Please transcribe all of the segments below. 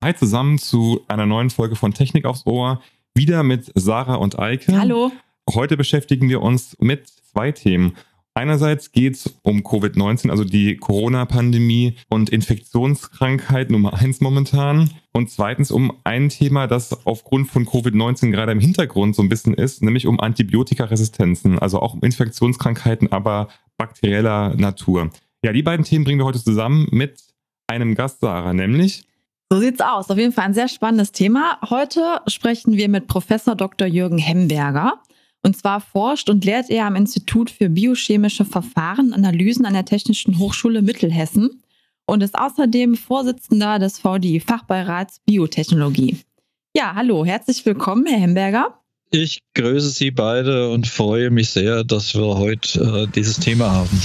Hi zusammen zu einer neuen Folge von Technik aufs Ohr. Wieder mit Sarah und Eike. Hallo. Heute beschäftigen wir uns mit zwei Themen. Einerseits geht es um Covid-19, also die Corona-Pandemie und Infektionskrankheit Nummer 1 momentan. Und zweitens um ein Thema, das aufgrund von Covid-19 gerade im Hintergrund so ein bisschen ist, nämlich um Antibiotikaresistenzen, also auch um Infektionskrankheiten, aber bakterieller Natur. Ja, die beiden Themen bringen wir heute zusammen mit einem Gast, Sarah, nämlich... So sieht's aus. Auf jeden Fall ein sehr spannendes Thema. Heute sprechen wir mit Professor Dr. Jürgen Hemberger. Und zwar forscht und lehrt er am Institut für biochemische Verfahren und Analysen an der Technischen Hochschule Mittelhessen und ist außerdem Vorsitzender des VDI-Fachbeirats Biotechnologie. Ja, hallo, herzlich willkommen, Herr Hemberger. Ich grüße Sie beide und freue mich sehr, dass wir heute dieses Thema haben.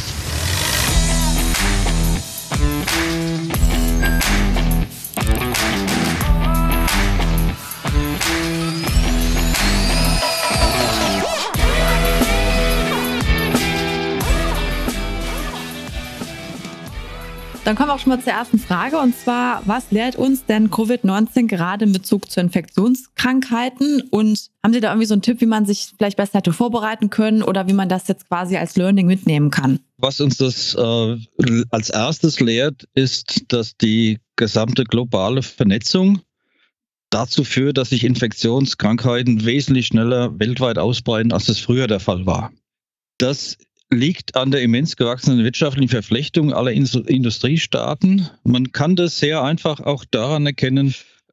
Dann kommen wir auch schon mal zur ersten Frage, und zwar, was lehrt uns denn Covid-19 gerade in Bezug zu Infektionskrankheiten? Und haben Sie da irgendwie so einen Tipp, wie man sich vielleicht besser hätte vorbereiten können oder wie man das jetzt quasi als Learning mitnehmen kann? Was uns das als erstes lehrt, ist, dass die gesamte globale Vernetzung dazu führt, dass sich Infektionskrankheiten wesentlich schneller weltweit ausbreiten, als das früher der Fall war. Das liegt an der immens gewachsenen wirtschaftlichen Verflechtung aller Industriestaaten. Man kann das sehr einfach auch daran erkennen,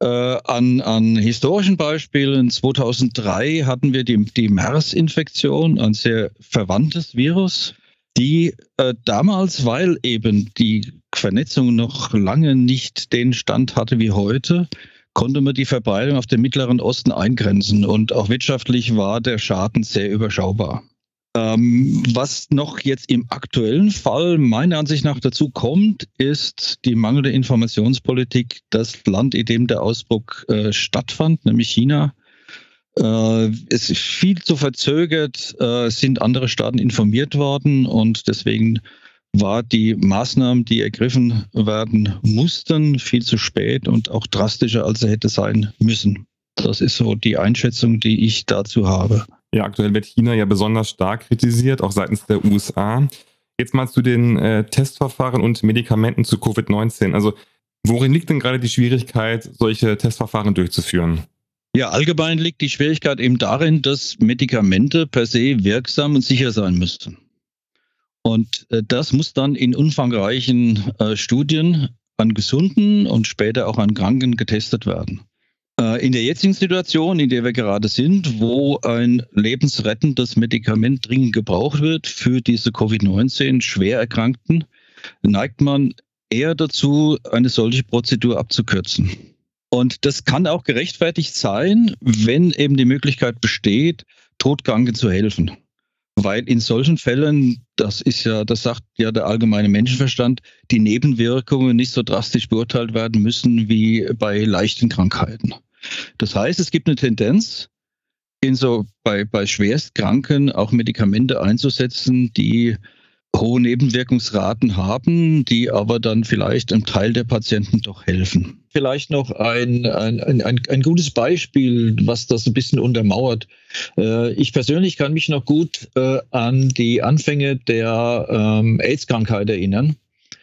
an historischen Beispielen. 2003 hatten wir die MERS-Infektion, ein sehr verwandtes Virus, die damals, weil eben die Vernetzung noch lange nicht den Stand hatte wie heute, konnte man die Verbreitung auf den Mittleren Osten eingrenzen. Und auch wirtschaftlich war der Schaden sehr überschaubar. Was noch jetzt im aktuellen Fall meiner Ansicht nach dazu kommt, ist die mangelnde Informationspolitik. Das Land, in dem der Ausbruch stattfand, nämlich China, es ist viel zu verzögert, sind andere Staaten informiert worden und deswegen war die Maßnahmen, die ergriffen werden mussten, viel zu spät und auch drastischer, als sie hätte sein müssen. Das ist so die Einschätzung, die ich dazu habe. Ja, aktuell wird China ja besonders stark kritisiert, auch seitens der USA. Jetzt mal zu den Testverfahren und Medikamenten zu Covid-19. Also worin liegt denn gerade die Schwierigkeit, solche Testverfahren durchzuführen? Ja, allgemein liegt die Schwierigkeit eben darin, dass Medikamente per se wirksam und sicher sein müssen. Und das muss dann in umfangreichen Studien an Gesunden und später auch an Kranken getestet werden. In der jetzigen Situation, in der wir gerade sind, wo ein lebensrettendes Medikament dringend gebraucht wird für diese Covid-19 schwer Erkrankten, neigt man eher dazu, eine solche Prozedur abzukürzen. Und das kann auch gerechtfertigt sein, wenn eben die Möglichkeit besteht, Todkranken zu helfen. Weil in solchen Fällen, das sagt ja der allgemeine Menschenverstand, die Nebenwirkungen nicht so drastisch beurteilt werden müssen wie bei leichten Krankheiten. Das heißt, es gibt eine Tendenz, bei Schwerstkranken auch Medikamente einzusetzen, die hohe Nebenwirkungsraten haben, die aber dann vielleicht einem Teil der Patienten doch helfen. Vielleicht noch ein gutes Beispiel, was das ein bisschen untermauert. Ich persönlich kann mich noch gut an die Anfänge der AIDS-Krankheit erinnern,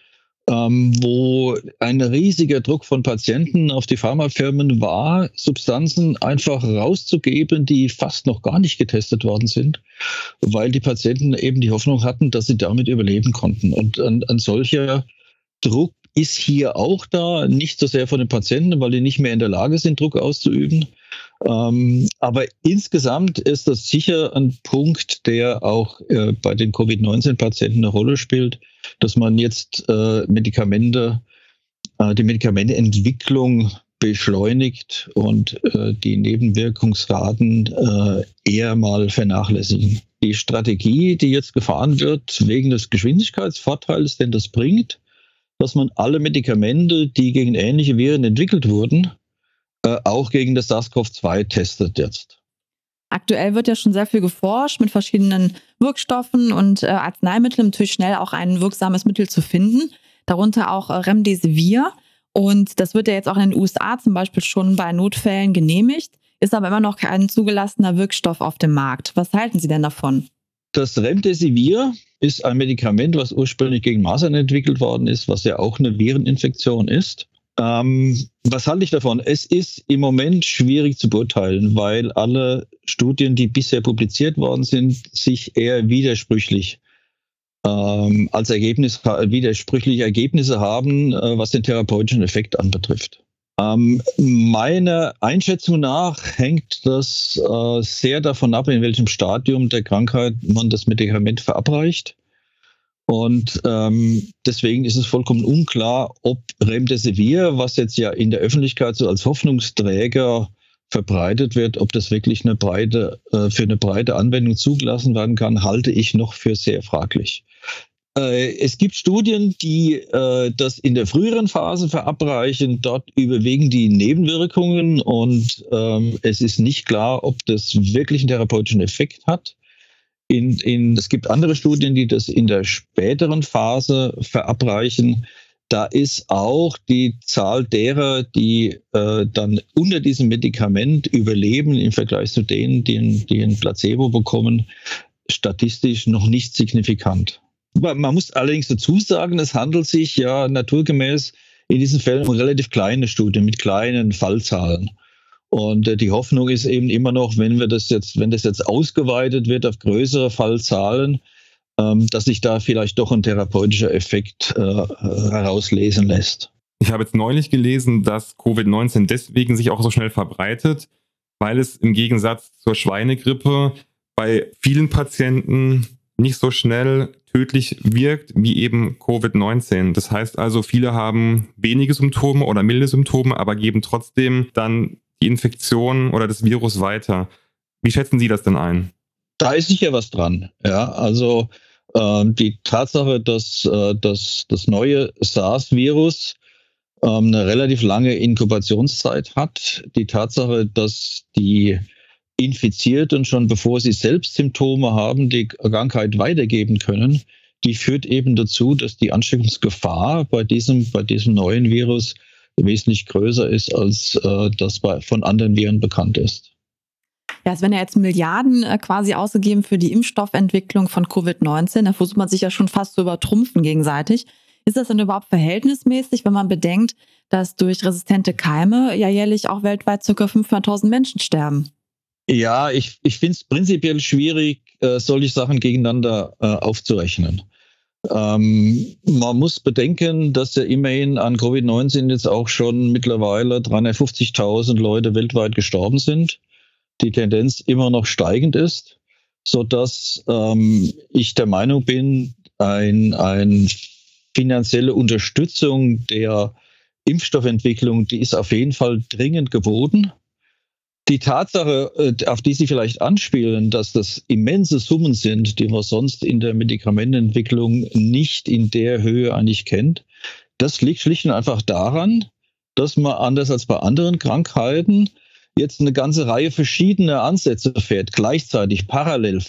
wo ein riesiger Druck von Patienten auf die Pharmafirmen war, Substanzen einfach rauszugeben, die fast noch gar nicht getestet worden sind, weil die Patienten eben die Hoffnung hatten, dass sie damit überleben konnten. Und ein solcher Druck ist hier auch da, nicht so sehr von den Patienten, weil die nicht mehr in der Lage sind, Druck auszuüben. Aber insgesamt ist das sicher ein Punkt, der auch bei den Covid-19-Patienten eine Rolle spielt, dass man jetzt die Medikamenteentwicklung beschleunigt und die Nebenwirkungsraten eher mal vernachlässigen. Die Strategie, die jetzt gefahren wird, wegen des Geschwindigkeitsvorteils, den das bringt, dass man alle Medikamente, die gegen ähnliche Viren entwickelt wurden, auch gegen das SARS-CoV-2 testet jetzt. Aktuell wird ja schon sehr viel geforscht mit verschiedenen Wirkstoffen und Arzneimitteln, um natürlich schnell auch ein wirksames Mittel zu finden, darunter auch Remdesivir. Und das wird ja jetzt auch in den USA zum Beispiel schon bei Notfällen genehmigt, ist aber immer noch kein zugelassener Wirkstoff auf dem Markt. Was halten Sie denn davon? Das Remdesivir ist ein Medikament, was ursprünglich gegen Masern entwickelt worden ist, was ja auch eine Vireninfektion ist. Was halte ich davon? Es ist im Moment schwierig zu beurteilen, weil alle Studien, die bisher publiziert worden sind, sich eher widersprüchliche Ergebnisse haben, was den therapeutischen Effekt anbetrifft. Meiner Einschätzung nach hängt das sehr davon ab, in welchem Stadium der Krankheit man das Medikament verabreicht. Und deswegen ist es vollkommen unklar, ob Remdesivir, was jetzt ja in der Öffentlichkeit so als Hoffnungsträger verbreitet wird, ob das wirklich für eine breite Anwendung zugelassen werden kann, halte ich noch für sehr fraglich. Es gibt Studien, die das in der früheren Phase verabreichen. Dort überwiegen die Nebenwirkungen und es ist nicht klar, ob das wirklich einen therapeutischen Effekt hat. Es gibt andere Studien, die das in der späteren Phase verabreichen. Da ist auch die Zahl derer, die dann unter diesem Medikament überleben im Vergleich zu denen, die ein Placebo bekommen, statistisch noch nicht signifikant. Man muss allerdings dazu sagen, es handelt sich ja naturgemäß in diesen Fällen um relativ kleine Studien mit kleinen Fallzahlen. Und die Hoffnung ist eben immer noch, wenn das jetzt ausgeweitet wird auf größere Fallzahlen, dass sich da vielleicht doch ein therapeutischer Effekt herauslesen lässt. Ich habe jetzt neulich gelesen, dass Covid-19 deswegen sich auch so schnell verbreitet, weil es im Gegensatz zur Schweinegrippe bei vielen Patienten nicht so schnell tödlich wirkt wie eben Covid-19. Das heißt also, viele haben wenige Symptome oder milde Symptome, aber geben trotzdem dann die Infektion oder das Virus weiter. Wie schätzen Sie das denn ein? Da ist sicher was dran. Ja, also die Tatsache, dass das neue SARS-Virus eine relativ lange Inkubationszeit hat, die Tatsache, dass die Infizierten schon bevor sie selbst Symptome haben, die Krankheit weitergeben können, die führt eben dazu, dass die Ansteckungsgefahr bei diesem neuen Virus wesentlich größer ist, als das von anderen Viren bekannt ist. Ja, es werden ja jetzt Milliarden quasi ausgegeben für die Impfstoffentwicklung von Covid-19. Da versucht man sich ja schon fast zu übertrumpfen gegenseitig. Ist das denn überhaupt verhältnismäßig, wenn man bedenkt, dass durch resistente Keime ja jährlich auch weltweit ca. 500.000 Menschen sterben? Ja, ich finde es prinzipiell schwierig, solche Sachen gegeneinander aufzurechnen. Man muss bedenken, dass ja immerhin an Covid-19 jetzt auch schon mittlerweile 350.000 Leute weltweit gestorben sind. Die Tendenz immer noch steigend ist, sodass ich der Meinung bin, eine finanzielle Unterstützung der Impfstoffentwicklung, die ist auf jeden Fall dringend geboten. Die Tatsache, auf die Sie vielleicht anspielen, dass das immense Summen sind, die man sonst in der Medikamentenentwicklung nicht in der Höhe eigentlich kennt, das liegt schlicht und einfach daran, dass man anders als bei anderen Krankheiten jetzt eine ganze Reihe verschiedener Ansätze fährt, gleichzeitig parallel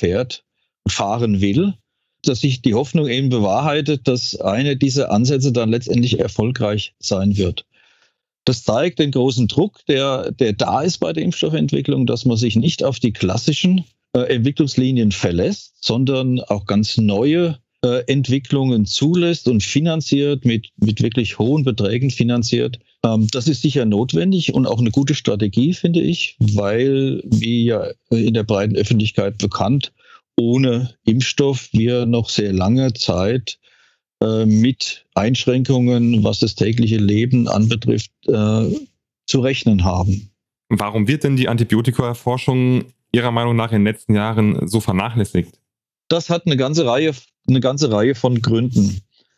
fahren will, dass sich die Hoffnung eben bewahrheitet, dass einer dieser Ansätze dann letztendlich erfolgreich sein wird. Das zeigt den großen Druck, der da ist bei der Impfstoffentwicklung, dass man sich nicht auf die klassischen Entwicklungslinien verlässt, sondern auch ganz neue Entwicklungen zulässt und finanziert, mit wirklich hohen Beträgen finanziert. Das ist sicher notwendig und auch eine gute Strategie, finde ich, weil, wie ja in der breiten Öffentlichkeit bekannt, ohne Impfstoff wir noch sehr lange Zeit mit Einschränkungen, was das tägliche Leben anbetrifft, zu rechnen haben. Warum wird denn die Antibiotika-Forschung Ihrer Meinung nach in den letzten Jahren so vernachlässigt? Das hat eine ganze Reihe von Gründen.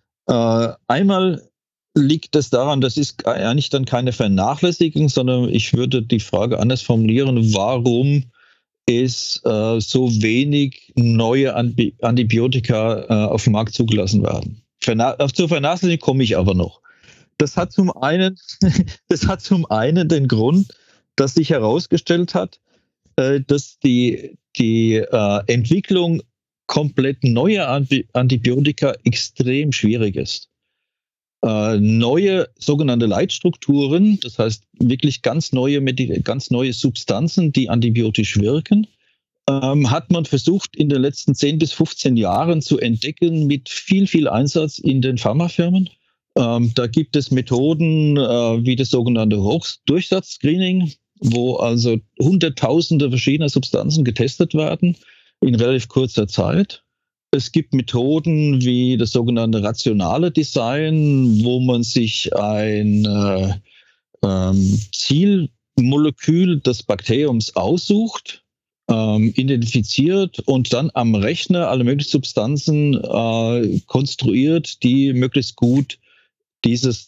Einmal liegt es daran, das ist eigentlich dann keine Vernachlässigung, sondern ich würde die Frage anders formulieren, warum es so wenig neue Antibiotika auf dem Markt zugelassen werden. Zur Vernachlässigung komme ich aber noch. Das hat zum einen den Grund, dass sich herausgestellt hat, dass die Entwicklung komplett neuer Antibiotika extrem schwierig ist. neue sogenannte Leitstrukturen, das heißt wirklich ganz neue Substanzen, die antibiotisch wirken, hat man versucht in den letzten 10 bis 15 Jahren zu entdecken mit viel Einsatz in den Pharmafirmen. Da gibt es Methoden wie das sogenannte Hochdurchsatz-Screening, wo also Hunderttausende verschiedener Substanzen getestet werden in relativ kurzer Zeit. Es gibt Methoden wie das sogenannte rationale Design, wo man sich ein Zielmolekül des Bakteriums aussucht, identifiziert und dann am Rechner alle möglichen Substanzen konstruiert, die möglichst gut dieses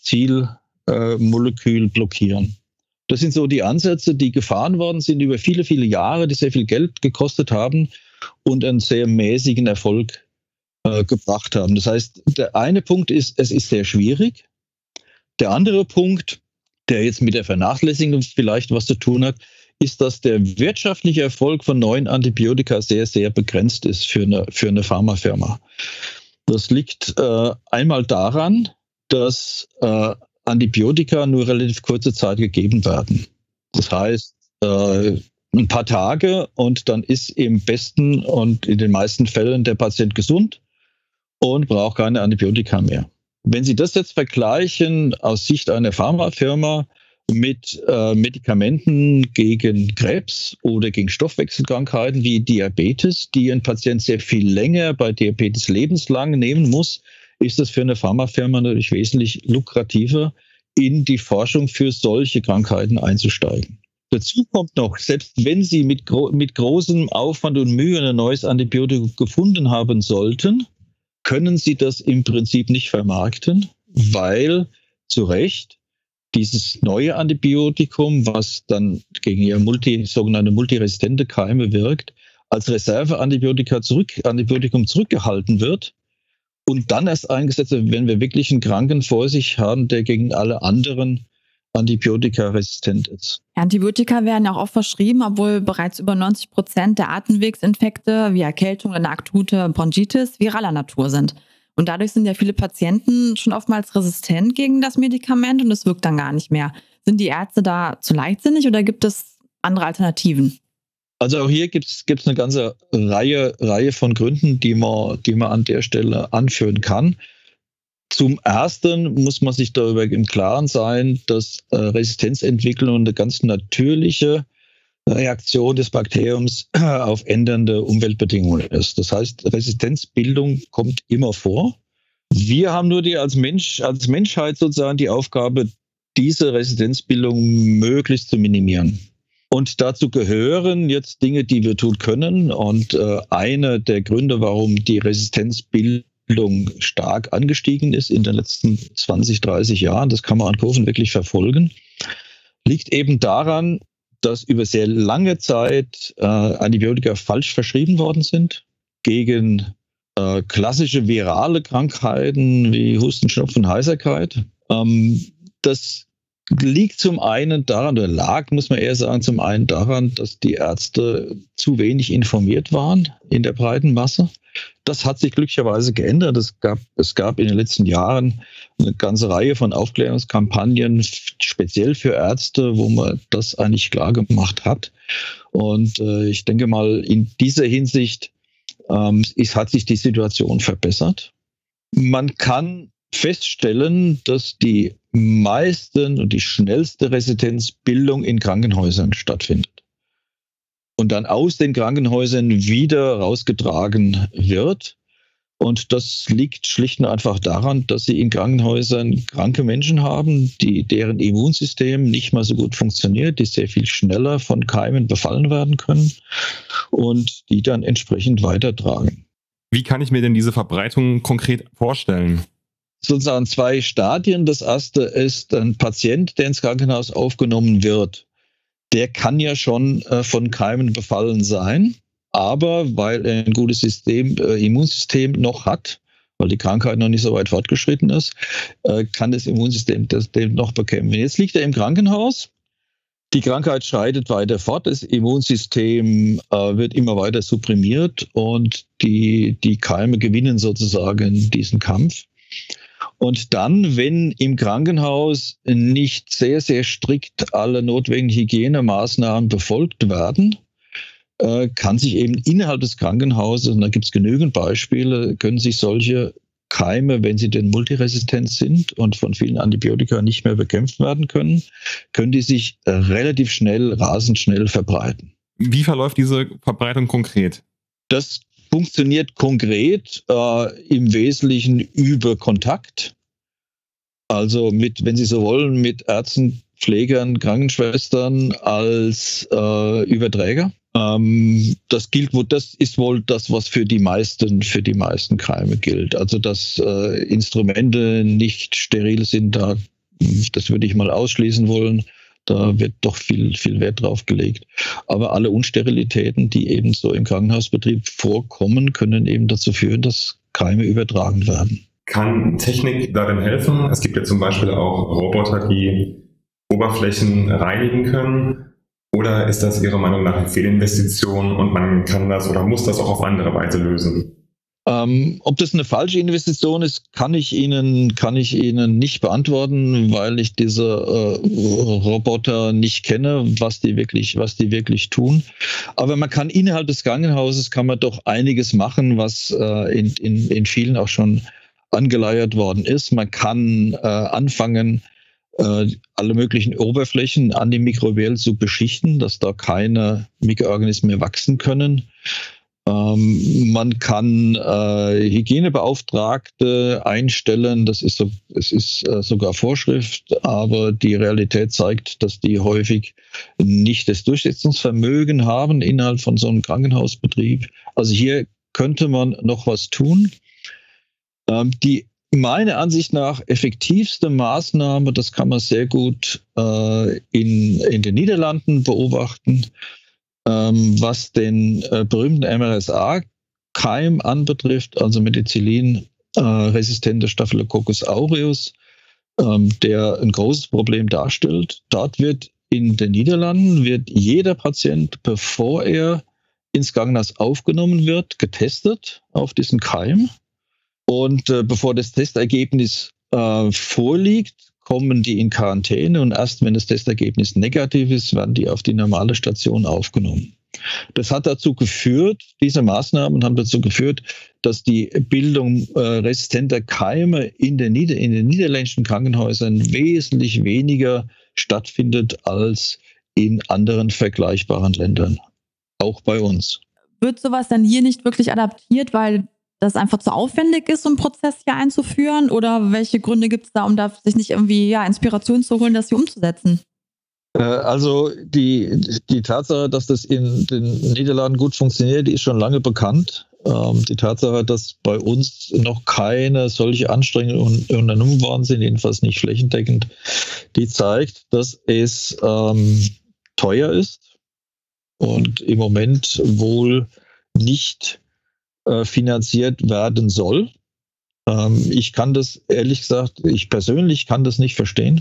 Zielmolekül blockieren. Das sind so die Ansätze, die gefahren worden sind über viele Jahre, die sehr viel Geld gekostet haben und einen sehr mäßigen Erfolg gebracht haben. Das heißt, der eine Punkt ist, es ist sehr schwierig. Der andere Punkt, der jetzt mit der Vernachlässigung vielleicht was zu tun hat, ist, dass der wirtschaftliche Erfolg von neuen Antibiotika sehr begrenzt ist für eine Pharmafirma. Das liegt einmal daran, dass Antibiotika nur relativ kurze Zeit gegeben werden. Das heißt, ein paar Tage und dann ist im besten und in den meisten Fällen der Patient gesund und braucht keine Antibiotika mehr. Wenn Sie das jetzt vergleichen aus Sicht einer Pharmafirma mit Medikamenten gegen Krebs oder gegen Stoffwechselkrankheiten wie Diabetes, die ein Patient sehr viel länger bei Diabetes lebenslang nehmen muss, ist es für eine Pharmafirma natürlich wesentlich lukrativer, in die Forschung für solche Krankheiten einzusteigen. Dazu kommt noch, selbst wenn Sie mit großem Aufwand und Mühe ein neues Antibiotikum gefunden haben sollten, können Sie das im Prinzip nicht vermarkten, weil zu Recht dieses neue Antibiotikum, was dann gegen sogenannte multiresistente Keime wirkt, als Reserveantibiotikum zurückgehalten wird und dann erst eingesetzt wird, wenn wir wirklich einen Kranken vor sich haben, der gegen alle anderen Antibiotika resistent ist. Antibiotika werden auch oft verschrieben, obwohl bereits über 90% der Atemwegsinfekte wie Erkältung oder eine akute Bronchitis viraler Natur sind. Und dadurch sind ja viele Patienten schon oftmals resistent gegen das Medikament und es wirkt dann gar nicht mehr. Sind die Ärzte da zu leichtsinnig oder gibt es andere Alternativen? Also auch hier gibt es eine ganze Reihe von Gründen, die man an der Stelle anführen kann. Zum Ersten muss man sich darüber im Klaren sein, dass Resistenzentwicklung eine ganz natürliche Reaktion des Bakteriums auf ändernde Umweltbedingungen ist. Das heißt, Resistenzbildung kommt immer vor. Wir haben nur als Menschheit sozusagen die Aufgabe, diese Resistenzbildung möglichst zu minimieren. Und dazu gehören jetzt Dinge, die wir tun können. Und einer der Gründe, warum die Resistenzbildung stark angestiegen ist in den letzten 20, 30 Jahren, das kann man an Kurven wirklich verfolgen, liegt eben daran, dass über sehr lange Zeit Antibiotika falsch verschrieben worden sind gegen klassische virale Krankheiten wie Husten, Schnupfen, Heiserkeit. Das liegt zum einen daran, oder lag, muss man eher sagen, zum einen daran, dass die Ärzte zu wenig informiert waren in der breiten Masse. Das hat sich glücklicherweise geändert. Es gab in den letzten Jahren eine ganze Reihe von Aufklärungskampagnen, speziell für Ärzte, wo man das eigentlich klar gemacht hat. Und ich denke mal, in dieser Hinsicht hat sich die Situation verbessert. Man kann feststellen, dass die meisten und die schnellste Resistenzbildung in Krankenhäusern stattfindet und dann aus den Krankenhäusern wieder rausgetragen wird. Und das liegt schlicht und einfach daran, dass sie in Krankenhäusern kranke Menschen haben, deren Immunsystem nicht mal so gut funktioniert, die sehr viel schneller von Keimen befallen werden können und die dann entsprechend weitertragen. Wie kann ich mir denn diese Verbreitung konkret vorstellen? Sozusagen 2 Stadien. Das erste ist ein Patient, der ins Krankenhaus aufgenommen wird. Der kann ja schon von Keimen befallen sein, aber weil er ein gutes Immunsystem noch hat, weil die Krankheit noch nicht so weit fortgeschritten ist, kann das Immunsystem das noch bekämpfen. Jetzt liegt er im Krankenhaus, die Krankheit schreitet weiter fort, das Immunsystem wird immer weiter supprimiert und die Keime gewinnen sozusagen diesen Kampf. Und dann, wenn im Krankenhaus nicht sehr, sehr strikt alle notwendigen Hygienemaßnahmen befolgt werden, kann sich eben innerhalb des Krankenhauses, und da gibt es genügend Beispiele, können sich solche Keime, wenn sie denn multiresistent sind und von vielen Antibiotika nicht mehr bekämpft werden können, können die sich relativ schnell, rasend schnell verbreiten. Wie verläuft diese Verbreitung konkret? Das funktioniert konkret im Wesentlichen über Kontakt. Also wenn Sie so wollen, mit Ärzten, Pflegern, Krankenschwestern als Überträger. Das ist wohl das, was für die meisten Keime gilt. Also dass Instrumente nicht steril sind, das würde ich mal ausschließen wollen. Da wird doch viel, viel Wert drauf gelegt. Aber alle Unsterilitäten, die eben so im Krankenhausbetrieb vorkommen, können eben dazu führen, dass Keime übertragen werden. Kann Technik darin helfen? Es gibt ja zum Beispiel auch Roboter, die Oberflächen reinigen können. Oder ist das Ihrer Meinung nach eine Fehlinvestition und man kann das oder muss das auch auf andere Weise lösen? Ob das eine falsche Investition ist, kann ich Ihnen nicht beantworten, weil ich diese Roboter nicht kenne, was die wirklich tun. Aber man kann innerhalb des Krankenhauses doch einiges machen, was in vielen auch schon angeleiert worden ist. Man kann anfangen, alle möglichen Oberflächen antimikrobiell zu beschichten, dass da keine Mikroorganismen mehr wachsen können. Man kann Hygienebeauftragte einstellen, es ist sogar Vorschrift, aber die Realität zeigt, dass die häufig nicht das Durchsetzungsvermögen haben innerhalb von so einem Krankenhausbetrieb. Also hier könnte man noch was tun. Die meiner Ansicht nach effektivste Maßnahme, das kann man sehr gut in den Niederlanden beobachten, was den berühmten MRSA-Keim anbetrifft, also Methicillin-resistente Staphylococcus aureus, der ein großes Problem darstellt. Dort wird in den Niederlanden jeder Patient, bevor er ins Krankenhaus aufgenommen wird, getestet auf diesen Keim. Und bevor das Testergebnis vorliegt, kommen die in Quarantäne und erst wenn das Testergebnis negativ ist, werden die auf die normale Station aufgenommen. Das hat dazu geführt, diese Maßnahmen haben dazu geführt, dass die Bildung resistenter Keime in den niederländischen Krankenhäusern wesentlich weniger stattfindet als in anderen vergleichbaren Ländern, auch bei uns. Wird sowas dann hier nicht wirklich adaptiert, weil das einfach zu aufwendig ist, so einen Prozess hier einzuführen? Oder welche Gründe gibt es da, um da sich nicht irgendwie Inspiration zu holen, das hier umzusetzen? Also die Tatsache, dass das in den Niederlanden gut funktioniert, die ist schon lange bekannt. Die Tatsache, dass bei uns noch keine solche Anstrengungen unternommen worden sind, jedenfalls nicht flächendeckend, die zeigt, dass es teuer ist und im Moment wohl nicht finanziert werden soll. Ich kann das, ehrlich gesagt, ich persönlich kann das nicht verstehen.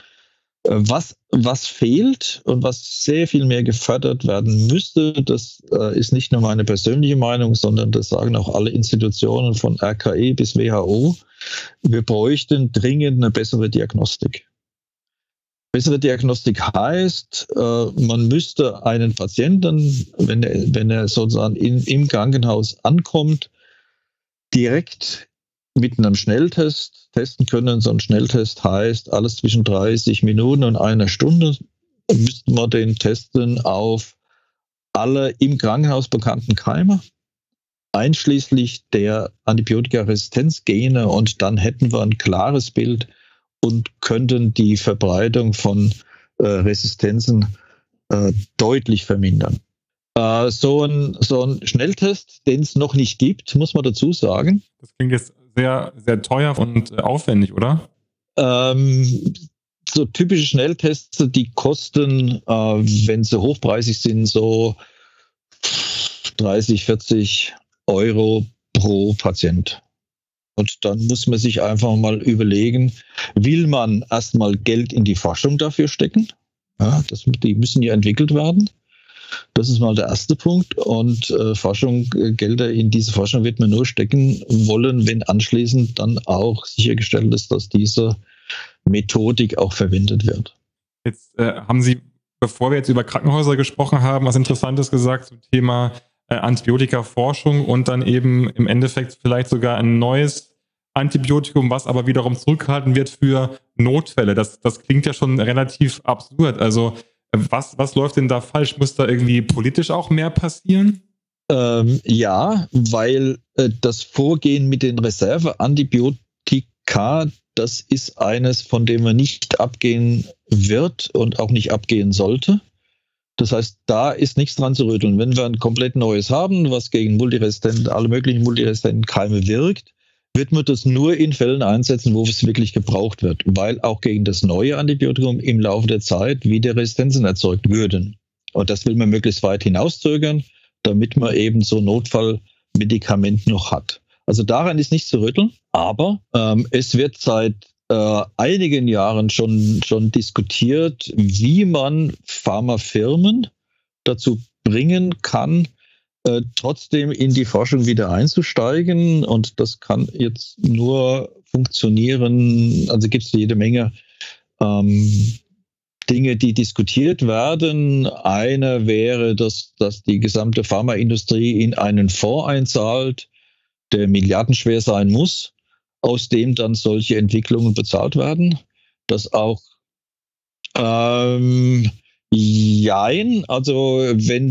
Was fehlt und was sehr viel mehr gefördert werden müsste, das ist nicht nur meine persönliche Meinung, sondern das sagen auch alle Institutionen von RKI bis WHO. Wir bräuchten dringend eine bessere Diagnostik. Bessere Diagnostik heißt, man müsste einen Patienten, wenn er sozusagen im Krankenhaus ankommt, direkt mit einem Schnelltest testen können. So ein Schnelltest heißt, alles zwischen 30 Minuten und einer Stunde müssten wir den testen auf alle im Krankenhaus bekannten Keime, einschließlich der Antibiotikaresistenzgene, und dann hätten wir ein klares Bild und könnten die Verbreitung von Resistenzen deutlich vermindern. So ein Schnelltest, den es noch nicht gibt, muss man dazu sagen. Das klingt jetzt sehr, sehr teuer und aufwendig, oder? So typische Schnelltests, die kosten, wenn sie hochpreisig sind, so 30, 40 Euro pro Patient. Und dann muss man sich einfach mal überlegen, will man erstmal Geld in die Forschung dafür stecken? Ja, die müssen ja entwickelt werden. Das ist mal der erste Punkt. Und Gelder in diese Forschung wird man nur stecken wollen, wenn anschließend dann auch sichergestellt ist, dass diese Methodik auch verwendet wird. Jetzt haben Sie, bevor wir jetzt über Krankenhäuser gesprochen haben, was Interessantes gesagt zum Thema Antibiotikaforschung und dann eben im Endeffekt vielleicht sogar ein neues Antibiotikum, was aber wiederum zurückgehalten wird für Notfälle. Das klingt ja schon relativ absurd. Also was läuft denn da falsch? Muss da irgendwie politisch auch mehr passieren? Ja, weil das Vorgehen mit den Reserveantibiotika, das ist eines, von dem man nicht abgehen wird und auch nicht abgehen sollte. Das heißt, da ist nichts dran zu rütteln. Wenn wir ein komplett neues haben, was gegen alle möglichen multiresistenten Keime wirkt, wird man das nur in Fällen einsetzen, wo es wirklich gebraucht wird, weil auch gegen das neue Antibiotikum im Laufe der Zeit wieder Resistenzen erzeugt würden. Und das will man möglichst weit hinauszögern, damit man eben so Notfallmedikament noch hat. Also daran ist nichts zu rütteln, aber es wird seit einigen Jahren schon diskutiert, wie man Pharmafirmen dazu bringen kann, trotzdem in die Forschung wieder einzusteigen. Und das kann jetzt nur funktionieren, also gibt es jede Menge Dinge, die diskutiert werden. Eine wäre, dass die gesamte Pharmaindustrie in einen Fonds einzahlt, der milliardenschwer sein muss, aus dem dann solche Entwicklungen bezahlt werden. Das auch jein, also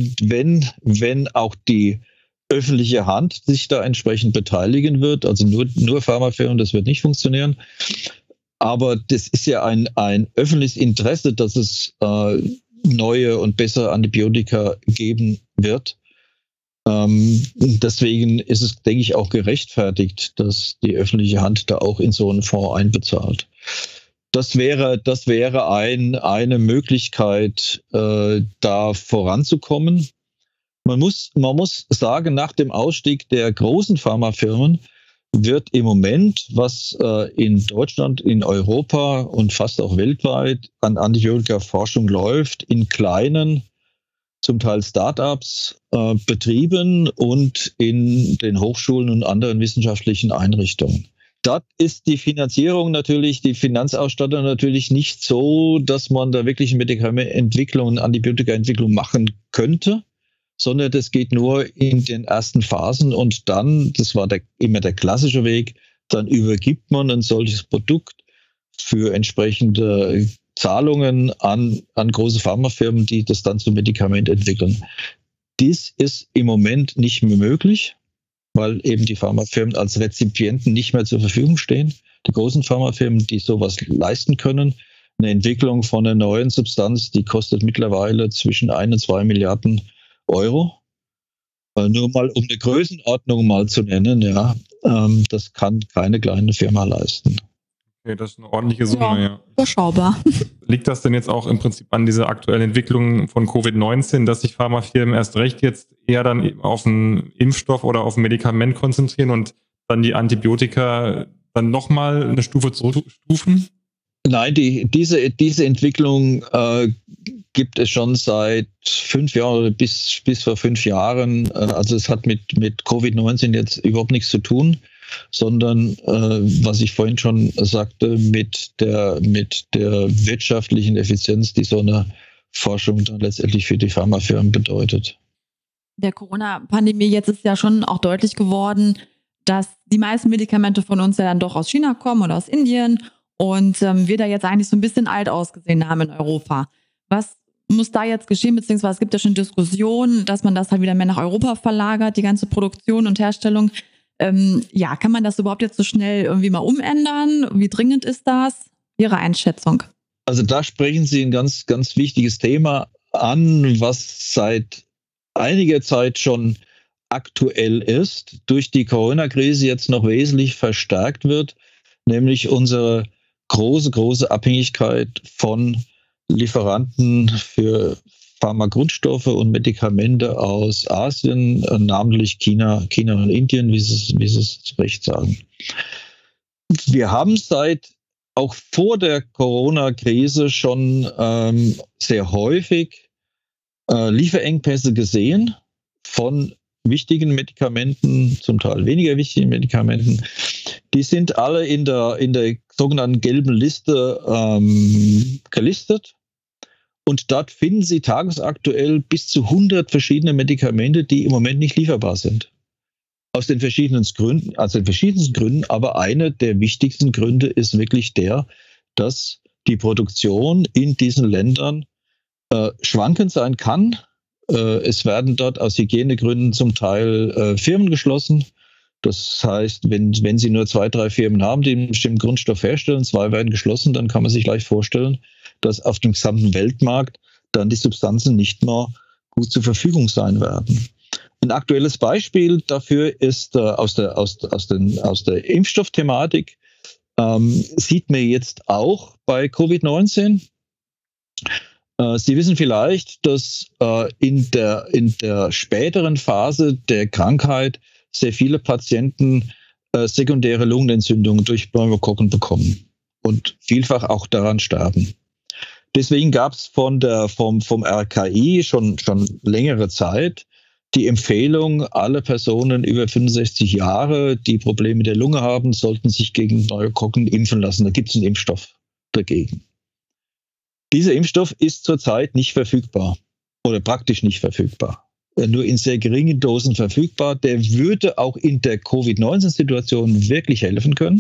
wenn auch die öffentliche Hand sich da entsprechend beteiligen wird, also nur Pharmafirmen, das wird nicht funktionieren. Aber das ist ja ein öffentliches Interesse, dass es neue und bessere Antibiotika geben wird. Deswegen ist es, denke ich, auch gerechtfertigt, dass die öffentliche Hand da auch in so einen Fonds einbezahlt. Das wäre eine Möglichkeit, da voranzukommen. Man muss sagen, nach dem Ausstieg der großen Pharmafirmen wird im Moment, was in Deutschland, in Europa und fast auch weltweit an Antibiotika-Forschung läuft, in kleinen, zum Teil Start-ups betrieben und in den Hochschulen und anderen wissenschaftlichen Einrichtungen. Dort ist die Finanzierung natürlich, die Finanzausstattung natürlich nicht so, dass man da wirklich Medikamentenentwicklung, Antibiotikaentwicklung machen könnte, sondern das geht nur in den ersten Phasen und dann, das war immer der klassische Weg, dann übergibt man ein solches Produkt für entsprechende Zahlungen an große Pharmafirmen, die das dann zum Medikament entwickeln. Dies ist im Moment nicht mehr möglich, weil eben die Pharmafirmen als Rezipienten nicht mehr zur Verfügung stehen. Die großen Pharmafirmen, die sowas leisten können, eine Entwicklung von einer neuen Substanz, die kostet mittlerweile zwischen 1 und 2 Milliarden Euro. Nur mal um eine Größenordnung mal zu nennen, ja, das kann keine kleine Firma leisten. Okay, das ist eine ordentliche Summe, ja. Überschaubar. Liegt das denn jetzt auch im Prinzip an dieser aktuellen Entwicklung von Covid-19, dass sich Pharmafirmen erst recht jetzt eher dann auf einen Impfstoff oder auf ein Medikament konzentrieren und dann die Antibiotika dann nochmal eine Stufe zurückstufen? Nein, diese Entwicklung gibt es schon seit 5 Jahren oder bis vor 5 Jahren. Also es hat mit Covid-19 jetzt überhaupt nichts zu tun, sondern was ich vorhin schon sagte, mit der wirtschaftlichen Effizienz, die so eine Forschung dann letztendlich für die Pharmafirmen bedeutet. Der Corona-Pandemie jetzt ist ja schon auch deutlich geworden, dass die meisten Medikamente von uns ja dann doch aus China kommen oder aus Indien und wir da jetzt eigentlich so ein bisschen alt ausgesehen haben in Europa. Was muss da jetzt geschehen, beziehungsweise es gibt ja schon Diskussionen, dass man das halt wieder mehr nach Europa verlagert, die ganze Produktion und Herstellung. Kann man das überhaupt jetzt so schnell irgendwie mal umändern? Wie dringend ist das? Ihre Einschätzung? Also da sprechen Sie ein ganz, ganz wichtiges Thema an, was seit einiger Zeit schon aktuell ist, durch die Corona-Krise jetzt noch wesentlich verstärkt wird, nämlich unsere große Abhängigkeit von Lieferanten für Pharmagrundstoffe und Medikamente aus Asien, namentlich China und Indien, wie Sie es zu Recht sagen. Wir haben auch vor der Corona-Krise schon sehr häufig Lieferengpässe gesehen von wichtigen Medikamenten, zum Teil weniger wichtigen Medikamenten. Die sind alle in der sogenannten gelben Liste gelistet. Und dort finden Sie tagesaktuell bis zu 100 verschiedene Medikamente, die im Moment nicht lieferbar sind. Aus den verschiedensten Gründen, aber einer der wichtigsten Gründe ist wirklich der, dass die Produktion in diesen Ländern schwankend sein kann. Es werden dort aus Hygienegründen zum Teil Firmen geschlossen. Das heißt, wenn Sie nur 2, 3 Firmen haben, die einen bestimmten Grundstoff herstellen, 2 werden geschlossen, dann kann man sich leicht vorstellen, dass auf dem gesamten Weltmarkt dann die Substanzen nicht mehr gut zur Verfügung sein werden. Ein aktuelles Beispiel dafür ist aus der Impfstoffthematik, sieht man jetzt auch bei Covid-19. Sie wissen vielleicht, dass in der späteren Phase der Krankheit sehr viele Patienten sekundäre Lungenentzündungen durch Pneumokokken bekommen und vielfach auch daran sterben. Deswegen gab es vom RKI schon längere Zeit die Empfehlung, alle Personen über 65 Jahre, die Probleme der Lunge haben, sollten sich gegen Pneumokokken impfen lassen. Da gibt es einen Impfstoff dagegen. Dieser Impfstoff ist zurzeit nicht verfügbar oder praktisch nicht verfügbar. Nur in sehr geringen Dosen verfügbar. Der würde auch in der Covid-19-Situation wirklich helfen können.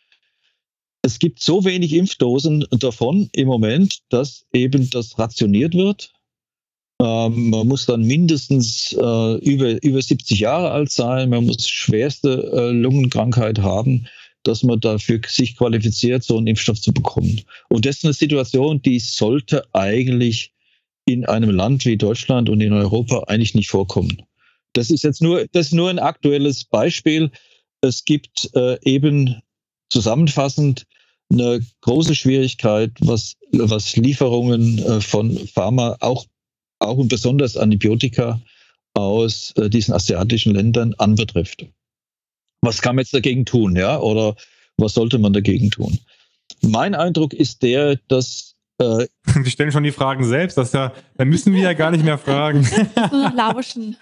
Es gibt so wenig Impfdosen davon im Moment, dass eben das rationiert wird. Man muss dann mindestens über 70 Jahre alt sein. Man muss schwerste Lungenkrankheit haben, dass man dafür sich qualifiziert, so einen Impfstoff zu bekommen. Und das ist eine Situation, die sollte eigentlich in einem Land wie Deutschland und in Europa eigentlich nicht vorkommen. Das ist nur ein aktuelles Beispiel. Es gibt eben zusammenfassend eine große Schwierigkeit, was Lieferungen von Pharma, auch und besonders Antibiotika aus diesen asiatischen Ländern anbetrifft. Was kann man jetzt dagegen tun, ja? Oder was sollte man dagegen tun? Mein Eindruck ist der, dass wir stellen schon die Fragen selbst, da müssen wir ja gar nicht mehr fragen. Lauschen.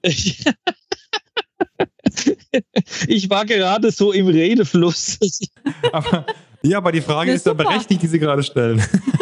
Ich war gerade so im Redefluss. Aber die Frage ist ja berechtigt, die Sie gerade stellen.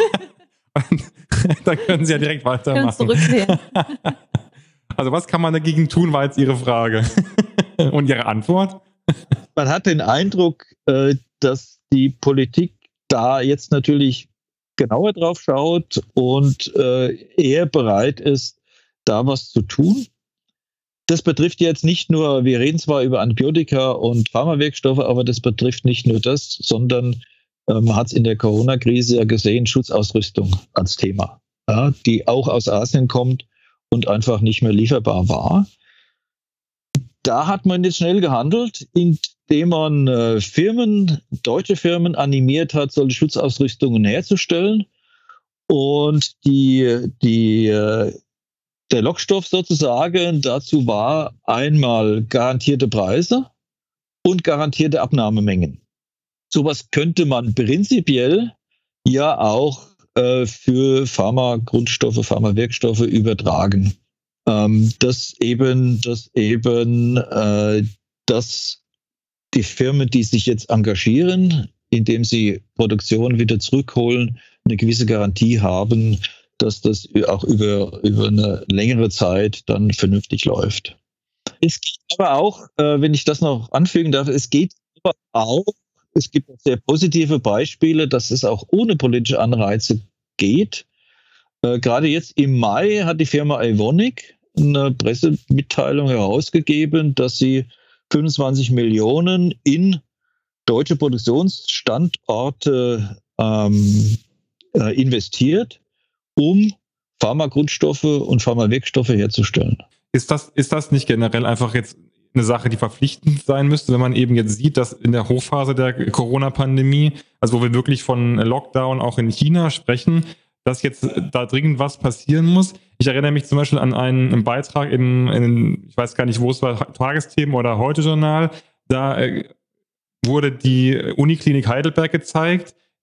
Dann können Sie ja direkt weitermachen. Also was kann man dagegen tun, war jetzt Ihre Frage. Und Ihre Antwort? Man hat den Eindruck, dass die Politik da jetzt natürlich genauer drauf schaut und eher bereit ist, da was zu tun. Das betrifft jetzt nicht nur, wir reden zwar über Antibiotika und Pharmawirkstoffe, aber das betrifft nicht nur das, sondern man hat es in der Corona-Krise ja gesehen, Schutzausrüstung als Thema, ja, die auch aus Asien kommt und einfach nicht mehr lieferbar war. Da hat man jetzt schnell gehandelt, indem man deutsche Firmen animiert hat, solche Schutzausrüstungen herzustellen. Und der Lockstoff sozusagen dazu war einmal garantierte Preise und garantierte Abnahmemengen. Sowas könnte man prinzipiell ja auch für Pharmagrundstoffe, Pharmawirkstoffe übertragen. Dass die Firmen, die sich jetzt engagieren, indem sie Produktion wieder zurückholen, eine gewisse Garantie haben, dass das auch über eine längere Zeit dann vernünftig läuft. Es geht aber auch, wenn ich das noch anfügen darf, es gibt auch sehr positive Beispiele, dass es auch ohne politische Anreize geht. Gerade jetzt im Mai hat die Firma Evonik eine Pressemitteilung herausgegeben, dass sie 25 Millionen in deutsche Produktionsstandorte investiert, um Pharmagrundstoffe und Pharmawirkstoffe herzustellen. Ist das nicht generell einfach jetzt eine Sache, die verpflichtend sein müsste, wenn man eben jetzt sieht, dass in der Hochphase der Corona-Pandemie, also wo wir wirklich von Lockdown auch in China sprechen, dass jetzt da dringend was passieren muss? Ich erinnere mich zum Beispiel an einen Beitrag in ich weiß gar nicht, wo es war, Tagesthemen oder Heute-Journal, da wurde die Uniklinik Heidelberg gezeigt,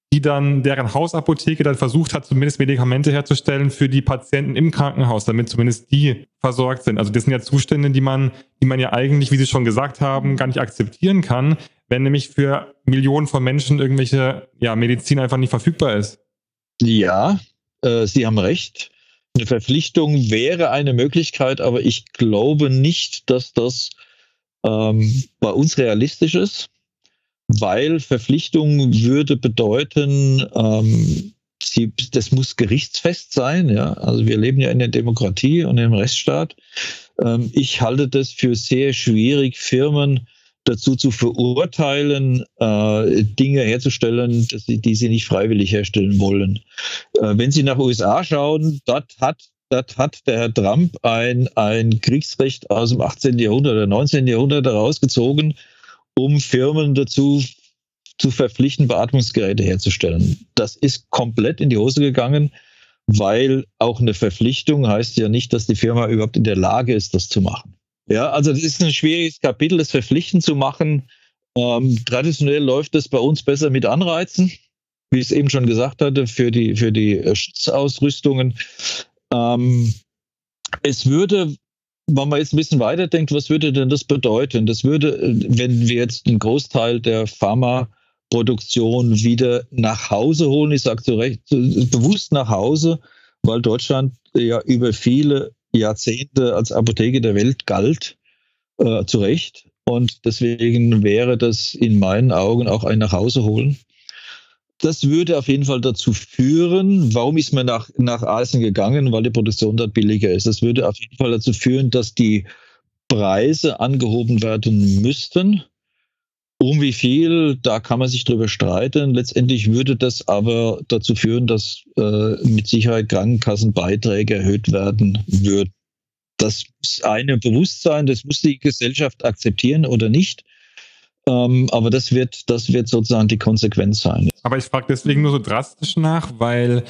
deren Hausapotheke dann versucht hat, zumindest Medikamente herzustellen für die Patienten im Krankenhaus, damit zumindest die versorgt sind. Also das sind ja Zustände, die man ja eigentlich, wie Sie schon gesagt haben, gar nicht akzeptieren kann, wenn nämlich für Millionen von Menschen irgendwelche Medizin einfach nicht verfügbar ist. Ja, Sie haben recht. Eine Verpflichtung wäre eine Möglichkeit, aber ich glaube nicht, dass das bei uns realistisch ist. Weil Verpflichtung würde bedeuten, das muss gerichtsfest sein. Ja? Also wir leben ja in der Demokratie und im Rechtsstaat. Ich halte das für sehr schwierig, Firmen dazu zu verurteilen, Dinge herzustellen, die sie nicht freiwillig herstellen wollen. Wenn Sie nach USA schauen, dort hat der Herr Trump ein Kriegsrecht aus dem 18. Jahrhundert oder 19. Jahrhundert herausgezogen, um Firmen dazu zu verpflichten, Beatmungsgeräte herzustellen. Das ist komplett in die Hose gegangen, weil auch eine Verpflichtung heißt ja nicht, dass die Firma überhaupt in der Lage ist, das zu machen. Ja, also das ist ein schwieriges Kapitel, das Verpflichten zu machen. Traditionell läuft das bei uns besser mit Anreizen, wie ich es eben schon gesagt hatte, für die Schutzausrüstungen. Es würde, wenn man jetzt ein bisschen weiterdenkt, was würde denn das bedeuten? Das würde, wenn wir jetzt einen Großteil der Pharmaproduktion wieder nach Hause holen, ich sage bewusst nach Hause, weil Deutschland ja über viele Jahrzehnte als Apotheke der Welt galt, zu Recht. Und deswegen wäre das in meinen Augen auch ein Nachhauseholen. Das würde auf jeden Fall dazu führen, warum ist man nach Asien gegangen? Weil die Produktion dort billiger ist. Das würde auf jeden Fall dazu führen, dass die Preise angehoben werden müssten. Um wie viel, da kann man sich drüber streiten. Letztendlich würde das aber dazu führen, dass mit Sicherheit Krankenkassenbeiträge erhöht werden würden. Das muss einem bewusst sein, das muss die Gesellschaft akzeptieren oder nicht. Aber das wird sozusagen die Konsequenz sein. Aber ich frage deswegen nur so drastisch nach, weil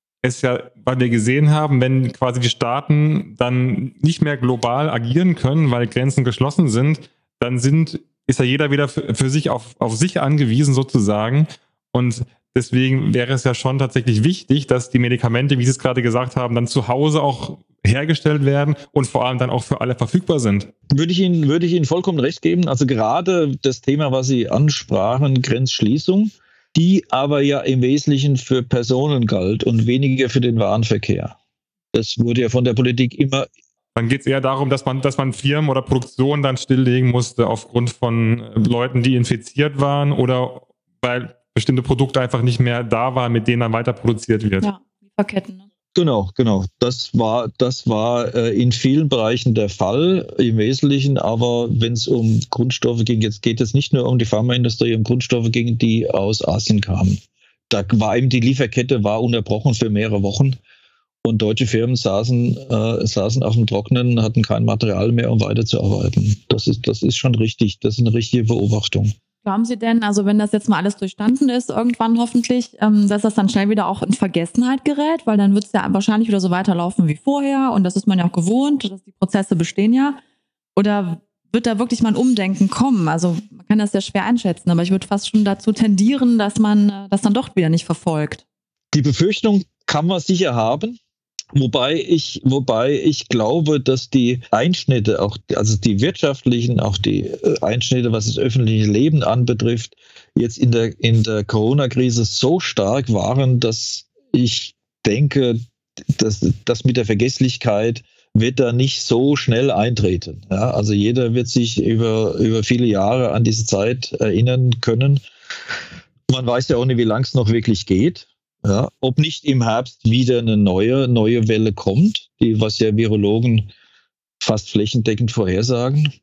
wir gesehen haben, wenn quasi die Staaten dann nicht mehr global agieren können, weil Grenzen geschlossen sind, dann ist ja jeder wieder für sich auf sich angewiesen sozusagen. Und deswegen wäre es ja schon tatsächlich wichtig, dass die Medikamente, wie Sie es gerade gesagt haben, dann zu Hause auch hergestellt werden und vor allem dann auch für alle verfügbar sind. Würde ich Ihnen vollkommen recht geben. Also gerade das Thema, was Sie ansprachen, Grenzschließung, die aber ja im Wesentlichen für Personen galt und weniger für den Warenverkehr. Das wurde ja von der Politik immer... Dann geht es eher darum, dass man Firmen oder Produktionen dann stilllegen musste aufgrund von Leuten, die infiziert waren oder weil bestimmte Produkte einfach nicht mehr da waren, mit denen dann weiter produziert wird. Ja, Lieferketten. Ne? Genau. Das war in vielen Bereichen der Fall im Wesentlichen, aber wenn es um Grundstoffe ging, jetzt geht es nicht nur um die Pharmaindustrie, um Grundstoffe ging, die aus Asien kamen. Da war eben die Lieferkette unterbrochen für mehrere Wochen und deutsche Firmen saßen auf dem Trockenen, hatten kein Material mehr, um weiterzuarbeiten. Das ist schon richtig, das ist eine richtige Beobachtung. Glauben Sie denn, also wenn das jetzt mal alles durchstanden ist, irgendwann hoffentlich, dass das dann schnell wieder auch in Vergessenheit gerät? Weil dann wird es ja wahrscheinlich wieder so weiterlaufen wie vorher und das ist man ja auch gewohnt, die Prozesse bestehen ja. Oder wird da wirklich mal ein Umdenken kommen? Also man kann das ja schwer einschätzen, aber ich würde fast schon dazu tendieren, dass man das dann doch wieder nicht verfolgt. Die Befürchtung kann man sicher haben. Wobei ich glaube, dass die Einschnitte, also die wirtschaftlichen, auch die Einschnitte, was das öffentliche Leben anbetrifft, jetzt in der Corona-Krise so stark waren, dass ich denke, dass das mit der Vergesslichkeit wird da nicht so schnell eintreten. Ja, also jeder wird sich über viele Jahre an diese Zeit erinnern können. Man weiß ja auch nicht, wie lange es noch wirklich geht. Ja, ob nicht im Herbst wieder eine neue Welle kommt, was ja Virologen fast flächendeckend vorhersagen.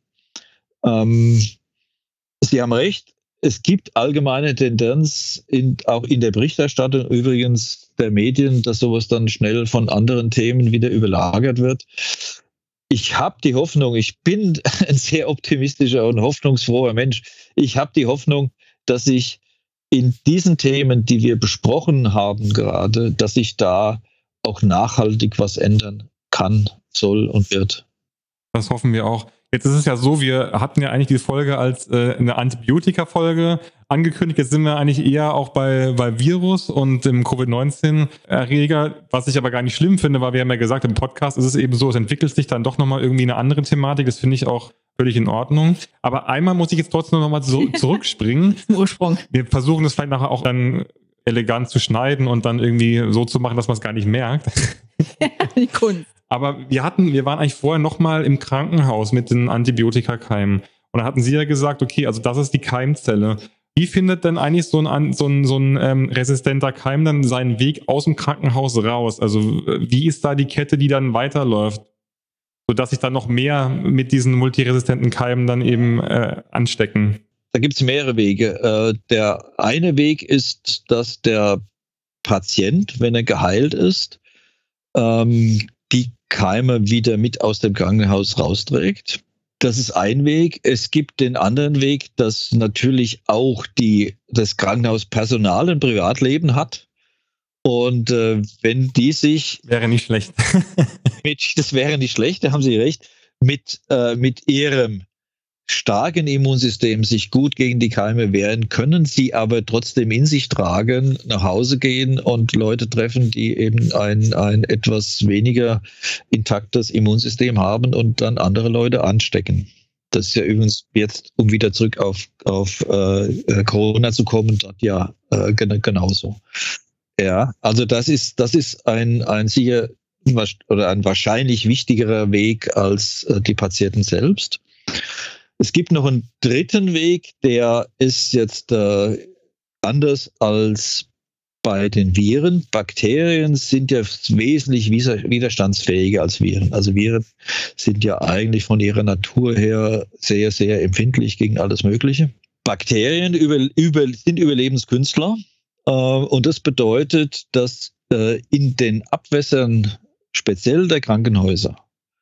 Sie haben recht, es gibt allgemeine Tendenz, auch in der Berichterstattung übrigens der Medien, dass sowas dann schnell von anderen Themen wieder überlagert wird. Ich habe die Hoffnung, ich bin ein sehr optimistischer und hoffnungsfroher Mensch, ich habe die Hoffnung, dass ich in diesen Themen, die wir besprochen haben gerade, dass sich da auch nachhaltig was ändern kann, soll und wird. Das hoffen wir auch. Jetzt ist es ja so, wir hatten ja eigentlich die Folge als eine Antibiotika-Folge angekündigt. Jetzt sind wir eigentlich eher auch bei Virus und dem Covid-19-Erreger, was ich aber gar nicht schlimm finde, weil wir haben ja gesagt, im Podcast ist es eben so, es entwickelt sich dann doch nochmal irgendwie eine andere Thematik. Das finde ich auch völlig in Ordnung. Aber einmal muss ich jetzt trotzdem nochmal zurückspringen. Zum Ursprung. Wir versuchen das vielleicht nachher auch dann elegant zu schneiden und dann irgendwie so zu machen, dass man es gar nicht merkt. Die Kunst. Aber wir waren eigentlich vorher nochmal im Krankenhaus mit den Antibiotikakeimen. Und da hatten Sie ja gesagt, okay, also das ist die Keimzelle. Wie findet denn eigentlich so ein resistenter Keim dann seinen Weg aus dem Krankenhaus raus? Also wie ist da die Kette, die dann weiterläuft, sodass sich dann noch mehr mit diesen multiresistenten Keimen dann eben anstecken? Da gibt es mehrere Wege. Der eine Weg ist, dass der Patient, wenn er geheilt ist, die Keime wieder mit aus dem Krankenhaus rausträgt. Das ist ein Weg. Es gibt den anderen Weg, dass natürlich auch das Krankenhauspersonal ein Privatleben hat. Und wenn die sich... Wäre nicht schlecht. Das wäre nicht schlecht, da haben Sie recht. Mit ihrem starken Immunsystem sich gut gegen die Keime wehren, können sie aber trotzdem in sich tragen, nach Hause gehen und Leute treffen, die eben ein etwas weniger intaktes Immunsystem haben und dann andere Leute anstecken. Das ist ja übrigens jetzt, um wieder zurück auf Corona zu kommen, dort ja genauso. Ja, also das ist ein sicher oder ein wahrscheinlich wichtigerer Weg als die Patienten selbst. Es gibt noch einen dritten Weg, der ist jetzt anders als bei den Viren. Bakterien sind ja wesentlich widerstandsfähiger als Viren. Also Viren sind ja eigentlich von ihrer Natur her sehr, sehr empfindlich gegen alles Mögliche. Bakterien sind Überlebenskünstler. Und das bedeutet, dass in den Abwässern, speziell der Krankenhäuser,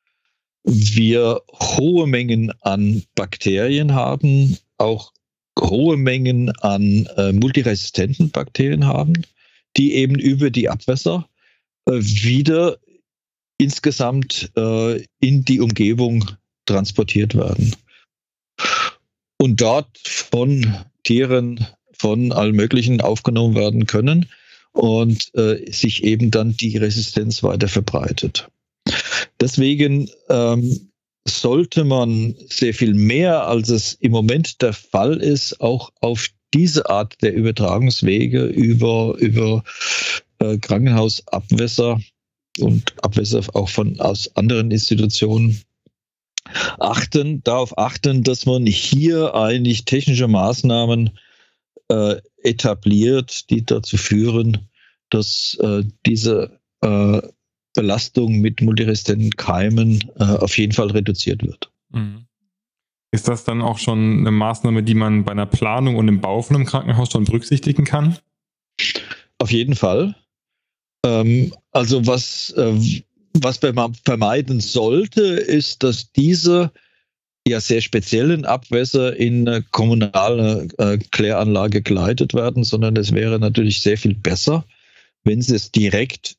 wir hohe Mengen an Bakterien haben, auch hohe Mengen an multiresistenten Bakterien haben, die eben über die Abwässer wieder insgesamt in die Umgebung transportiert werden. Und dort von Tieren, von allen möglichen aufgenommen werden können und sich eben dann die Resistenz weiter verbreitet. Deswegen sollte man sehr viel mehr, als es im Moment der Fall ist, auch auf diese Art der Übertragungswege über Krankenhausabwässer und Abwässer auch aus anderen Institutionen darauf achten, dass man hier eigentlich technische Maßnahmen etabliert, die dazu führen, dass diese Belastung mit multiresistenten Keimen auf jeden Fall reduziert wird. Ist das dann auch schon eine Maßnahme, die man bei einer Planung und im Bau von einem Krankenhaus schon berücksichtigen kann? Auf jeden Fall. Also was man vermeiden sollte, ist, dass diese ja sehr speziellen Abwässer in eine kommunale Kläranlage geleitet werden, sondern es wäre natürlich sehr viel besser, wenn sie es direkt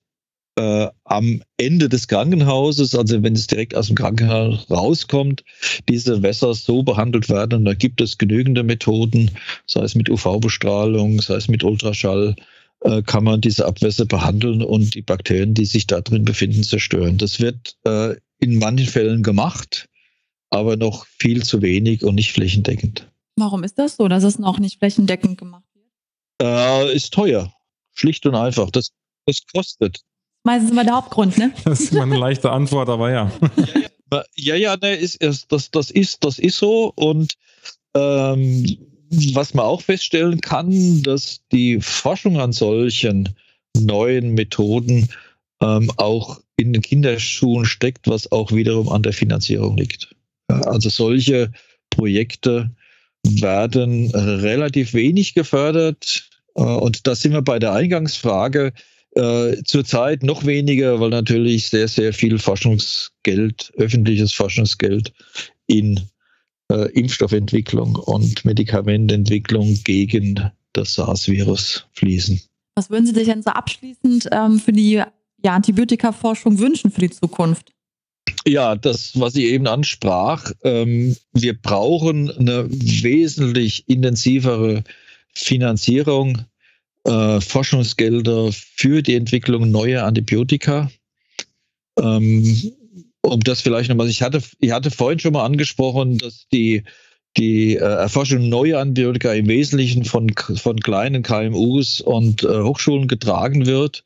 am Ende des Krankenhauses, also wenn es direkt aus dem Krankenhaus rauskommt, diese Wässer so behandelt werden. Und da gibt es genügende Methoden, sei es mit UV-Bestrahlung, sei es mit Ultraschall, kann man diese Abwässer behandeln und die Bakterien, die sich da drin befinden, zerstören. Das wird in manchen Fällen gemacht, aber noch viel zu wenig und nicht flächendeckend. Warum ist das so, dass es noch nicht flächendeckend gemacht wird? Ist teuer. Schlicht und einfach. Das kostet. Meistens immer der Hauptgrund, ne? Das ist immer eine leichte Antwort, aber ja. Ja, ne, das ist so. Und was man auch feststellen kann, dass die Forschung an solchen neuen Methoden auch in den Kinderschuhen steckt, was auch wiederum an der Finanzierung liegt. Ja, also solche Projekte werden relativ wenig gefördert. Und da sind wir bei der Eingangsfrage. Zurzeit noch weniger, weil natürlich sehr, sehr viel Forschungsgeld, öffentliches Forschungsgeld in Impfstoffentwicklung und Medikamentenentwicklung gegen das SARS-Virus fließen. Was würden Sie sich denn so abschließend für die Antibiotika-Forschung wünschen für die Zukunft? Ja, das, was ich eben ansprach, wir brauchen eine wesentlich intensivere Finanzierung, Forschungsgelder für die Entwicklung neuer Antibiotika. Um das vielleicht nochmal, ich hatte vorhin schon mal angesprochen, dass die Erforschung neuer Antibiotika im Wesentlichen von kleinen KMUs und Hochschulen getragen wird.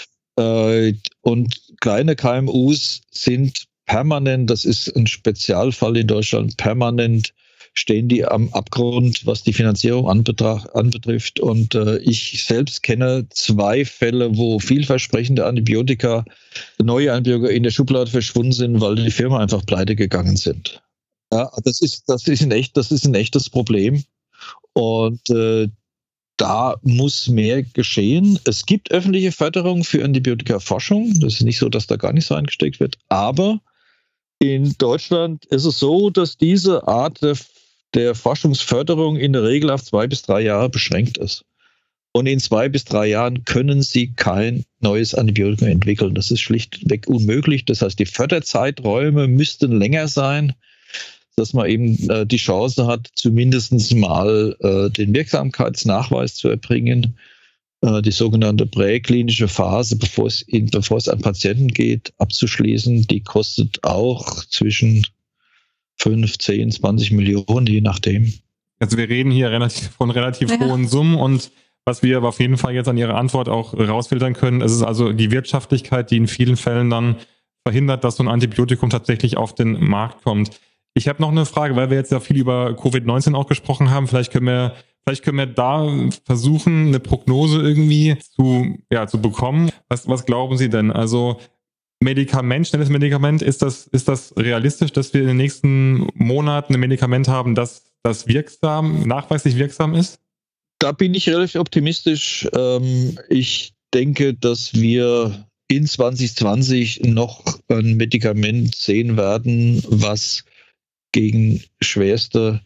Und kleine KMUs sind permanent, das ist ein Spezialfall in Deutschland, permanent stehen die am Abgrund, was die Finanzierung anbetrifft. Und ich selbst kenne 2 Fälle, wo vielversprechende neue Antibiotika in der Schublade verschwunden sind, weil die Firma einfach pleite gegangen sind. Ja, das ist ein echtes Problem. Und da muss mehr geschehen. Es gibt öffentliche Förderung für Antibiotikaforschung. Das ist nicht so, dass da gar nicht so eingesteckt wird. Aber in Deutschland ist es so, dass diese Art der Forschungsförderung in der Regel auf 2 bis 3 Jahre beschränkt ist. Und in 2 bis 3 Jahren können Sie kein neues Antibiotikum entwickeln. Das ist schlichtweg unmöglich. Das heißt, die Förderzeiträume müssten länger sein, dass man eben die Chance hat, zumindest mal den Wirksamkeitsnachweis zu erbringen. Die sogenannte präklinische Phase, bevor es an Patienten geht, abzuschließen. Die kostet auch zwischen 5, 10, 20 Millionen, je nachdem. Also wir reden hier von relativ hohen Summen, und was wir aber auf jeden Fall jetzt an Ihrer Antwort auch rausfiltern können, ist also die Wirtschaftlichkeit, die in vielen Fällen dann verhindert, dass so ein Antibiotikum tatsächlich auf den Markt kommt. Ich habe noch eine Frage, weil wir jetzt ja viel über Covid-19 auch gesprochen haben. Vielleicht können wir da versuchen, eine Prognose irgendwie zu bekommen. Was glauben Sie denn? Also schnelles Medikament, ist das realistisch, dass wir in den nächsten Monaten ein Medikament haben, das nachweislich wirksam ist? Da bin ich relativ optimistisch. Ich denke, dass wir in 2020 noch ein Medikament sehen werden, was gegen schwerste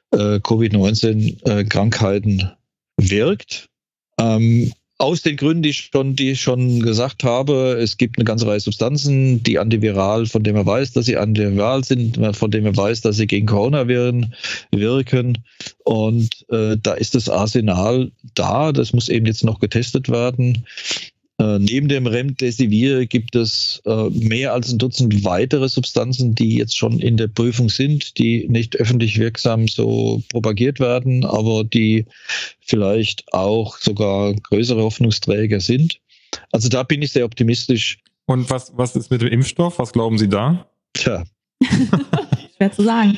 Covid-19-Krankheiten wirkt. Aus den Gründen, die ich schon gesagt habe, es gibt eine ganze Reihe Substanzen, die antiviral, von denen man weiß, dass sie antiviral sind, von denen man weiß, dass sie gegen Coronaviren wirken. Und da ist das Arsenal da, das muss eben jetzt noch getestet werden. Neben dem Remdesivir gibt es mehr als ein Dutzend weitere Substanzen, die jetzt schon in der Prüfung sind, die nicht öffentlich wirksam so propagiert werden, aber die vielleicht auch sogar größere Hoffnungsträger sind. Also da bin ich sehr optimistisch. Und was ist mit dem Impfstoff? Was glauben Sie da? Tja. Schwer zu sagen.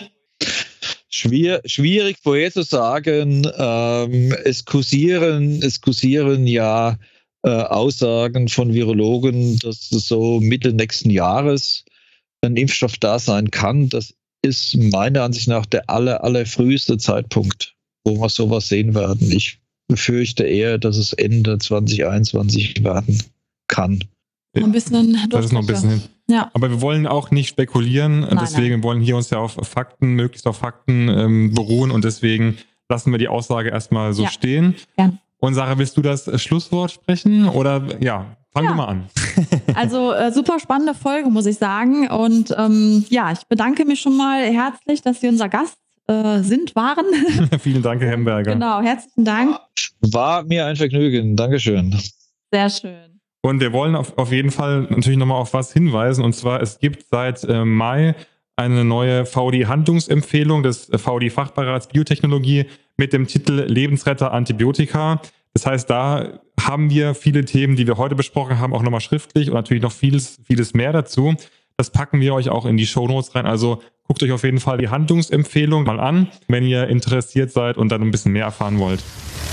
Schwierig vorherzusagen. Es kursieren ja Aussagen von Virologen, dass so Mitte nächsten Jahres ein Impfstoff da sein kann. Das ist meiner Ansicht nach der allerfrüheste Zeitpunkt, wo wir sowas sehen werden. Ich befürchte eher, dass es Ende 2021 werden kann. Ein bisschen das ist noch ein bisschen hin. Ja. Aber wir wollen auch nicht spekulieren. Deswegen wollen wir uns ja möglichst auf Fakten beruhen, und deswegen lassen wir die Aussage erstmal so stehen. Ja. Und Sarah, willst du das Schlusswort sprechen? Oder fang du mal an. Also super spannende Folge, muss ich sagen. Und ich bedanke mich schon mal herzlich, dass Sie unser Gast waren. Vielen Dank, Herr Hemberger. Genau, herzlichen Dank. War mir ein Vergnügen. Dankeschön. Sehr schön. Und wir wollen auf jeden Fall natürlich nochmal auf was hinweisen. Und zwar, es gibt seit Mai eine neue VD-Handlungsempfehlung des VD-Fachbeirats Biotechnologie mit dem Titel Lebensretter Antibiotika. Das heißt, da haben wir viele Themen, die wir heute besprochen haben, auch nochmal schriftlich, und natürlich noch vieles mehr dazu. Das packen wir euch auch in die Shownotes rein. Also guckt euch auf jeden Fall die Handlungsempfehlung mal an, wenn ihr interessiert seid und dann ein bisschen mehr erfahren wollt.